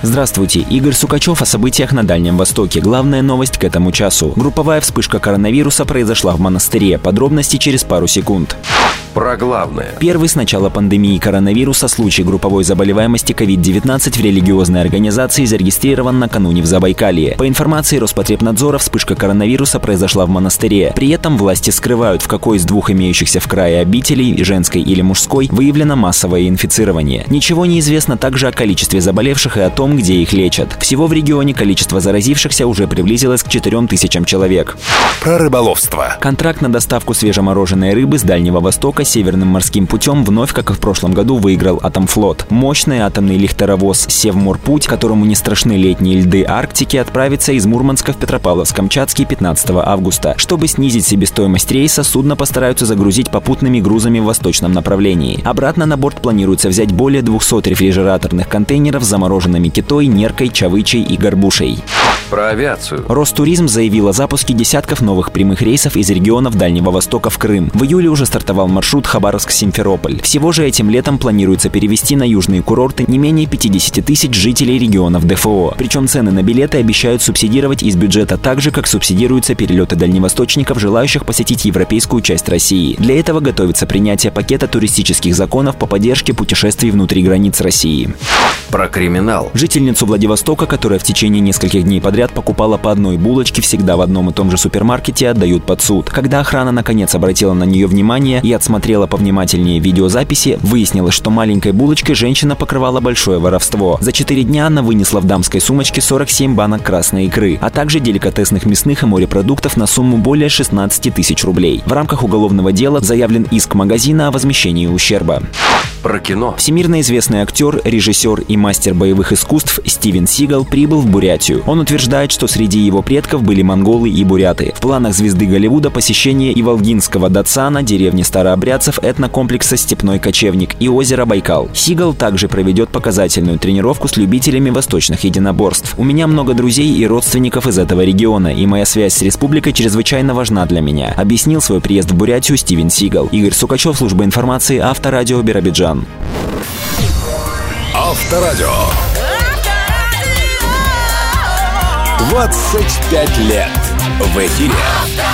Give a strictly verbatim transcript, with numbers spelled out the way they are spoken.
Здравствуйте, Игорь Сукачев о событиях на Дальнем Востоке. Главная новость к этому часу. Групповая вспышка коронавируса произошла в монастыре. Подробности через пару секунд. Про главное. Первый с начала пандемии коронавируса случай групповой заболеваемости ковид девятнадцать в религиозной организации зарегистрирован накануне в Забайкалье. По информации Роспотребнадзора, вспышка коронавируса произошла в монастыре. При этом власти скрывают, в какой из двух имеющихся в крае обителей, женской или мужской, выявлено массовое инфицирование. Ничего не известно также о количестве заболевших и о том, где их лечат. Всего в регионе количество заразившихся уже приблизилось к четырем тысячам человек. Про рыболовство. Контракт на доставку свежемороженой рыбы с Дальнего Востока северным морским путем вновь, как и в прошлом году, выиграл Атомфлот. Мощный атомный лихтеровоз «Севморпуть», которому не страшны летние льды Арктики, отправится из Мурманска в Петропавловск-Камчатский пятнадцатого августа. Чтобы снизить себестоимость рейса, судно постараются загрузить попутными грузами в восточном направлении. Обратно на борт планируется взять более двухсот рефрижераторных контейнеров с замороженными китой, неркой, чавычей и горбушей. Про авиацию. Ростуризм заявил о запуске десятков новых прямых рейсов из регионов Дальнего Востока в Крым. В июле уже стартовал маршрут Хабаровск-Симферополь. Всего же этим летом планируется перевести на южные курорты не менее пятидесяти тысяч жителей регионов ДФО. Причем цены на билеты обещают субсидировать из бюджета так же, как субсидируются перелеты дальневосточников, желающих посетить европейскую часть России. Для этого готовится принятие пакета туристических законов по поддержке путешествий внутри границ России. Про криминал. Жительницу Владивостока, которая в течение нескольких дней подряд покупала по одной булочке всегда в одном и том же супермаркете, отдают под суд. Когда охрана наконец обратила на нее внимание и отсмотрела повнимательнее видеозаписи, выяснилось, что маленькой булочкой женщина покрывала большое воровство. За четыре дня она вынесла в дамской сумочке сорок семь банок красной икры, а также деликатесных мясных и морепродуктов на сумму более шестнадцати тысяч рублей. В рамках уголовного дела заявлен иск магазина о возмещении ущерба. Про кино. Всемирно известный актер, режиссер и мастер боевых искусств Стивен Сигал прибыл в Бурятию. Он утверждает, что среди его предков были монголы и буряты. В планах звезды Голливуда посещение и Волгинского Датсана, деревни старообрядцев, этнокомплекса «Степной кочевник» и озера Байкал. Сигал также проведет показательную тренировку с любителями восточных единоборств. «У меня много друзей и родственников из этого региона, и моя связь с республикой чрезвычайно важна для меня», объяснил свой приезд в Бурятию Стивен Сигал. Игорь Сукачев, служба информации, Авторадио, Биробиджан. Авторадио. двадцать пять лет в эфире.